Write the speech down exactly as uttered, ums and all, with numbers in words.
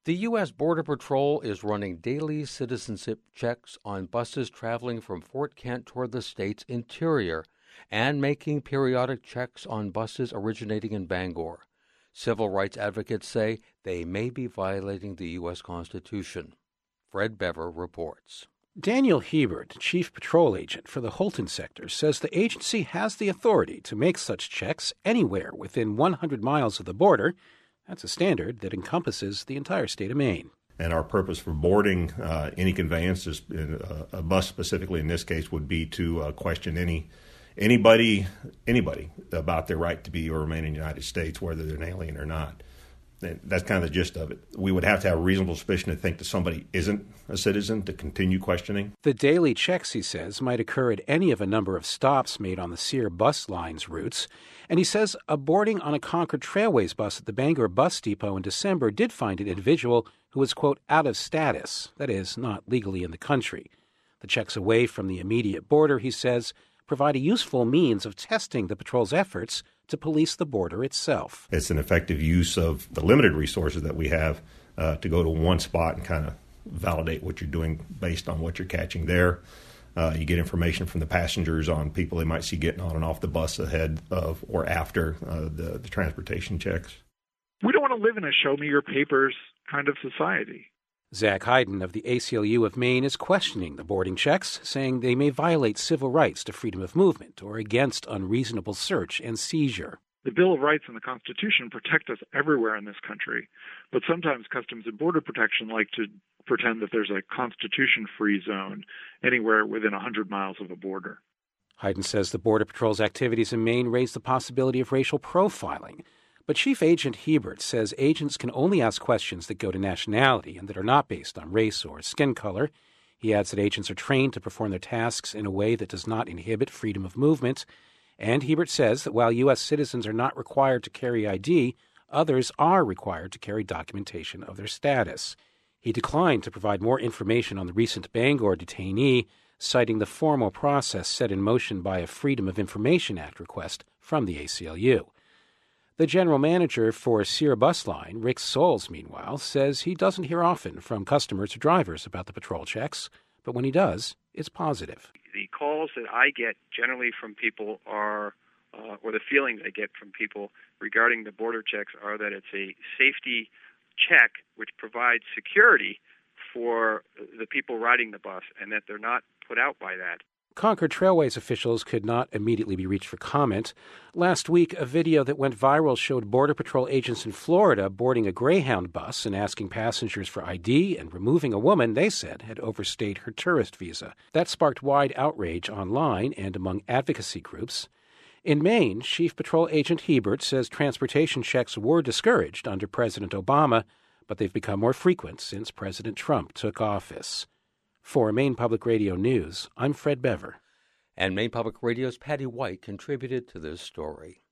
The U S. Border Patrol is running daily citizenship checks on buses traveling from Fort Kent toward the state's interior and making periodic checks on buses originating in Bangor. Civil rights advocates say they may be violating the U S. Constitution. Fred Bever reports. Daniel Hebert, chief patrol agent for the Holton sector, says the agency has the authority to make such checks anywhere within one hundred miles of the border. That's a standard that encompasses the entire state of Maine. And our purpose for boarding uh, any conveyances, uh, a bus specifically in this case, would be to uh, question any anybody anybody about their right to be or remain in the United States, whether they're an alien or not. And that's kind of the gist of it. We would have to have a reasonable suspicion to think that somebody isn't a citizen to continue questioning. The daily checks, he says, might occur at any of a number of stops made on the Sear bus line's routes. And he says a boarding on a Concord Trailways bus at the Bangor Bus Depot in December did find an individual who was, quote, out of status, that is, not legally in the country. The checks away from the immediate border, he says, provide a useful means of testing the patrol's efforts to police the border itself. It's an effective use of the limited resources that we have uh, to go to one spot and kind of validate what you're doing based on what you're catching there. Uh, you get information from the passengers on people they might see getting on and off the bus ahead of or after uh, the, the transportation checks. We don't want to live in a show me your papers kind of society. Zach Hayden of the A C L U of Maine is questioning the boarding checks, saying they may violate civil rights to freedom of movement or against unreasonable search and seizure. The Bill of Rights and the Constitution protect us everywhere in this country, but sometimes Customs and Border Protection like to pretend that there's a Constitution-free zone anywhere within one hundred miles of a border. Hayden says the Border Patrol's activities in Maine raise the possibility of racial profiling. But Chief Agent Hebert says agents can only ask questions that go to nationality and that are not based on race or skin color. He adds that agents are trained to perform their tasks in a way that does not inhibit freedom of movement. And Hebert says that while U S citizens are not required to carry I D, others are required to carry documentation of their status. He declined to provide more information on the recent Bangor detainee, citing the formal process set in motion by a Freedom of Information Act request from the A C L U. The general manager for Sear Bus Line, Rick Souls, meanwhile, says he doesn't hear often from customers or drivers about the patrol checks, but when he does, it's positive. The calls that I get generally from people are, uh, or the feelings I get from people regarding the border checks are that it's a safety check which provides security for the people riding the bus and that they're not put out by that. Concord Trailways officials could not immediately be reached for comment. Last week, a video that went viral showed Border Patrol agents in Florida boarding a Greyhound bus and asking passengers for I D and removing a woman they said had overstayed her tourist visa. That sparked wide outrage online and among advocacy groups. In Maine, Chief Patrol Agent Hebert says transportation checks were discouraged under President Obama, but they've become more frequent since President Trump took office. For Maine Public Radio News, I'm Fred Bever. And Maine Public Radio's Patty White contributed to this story.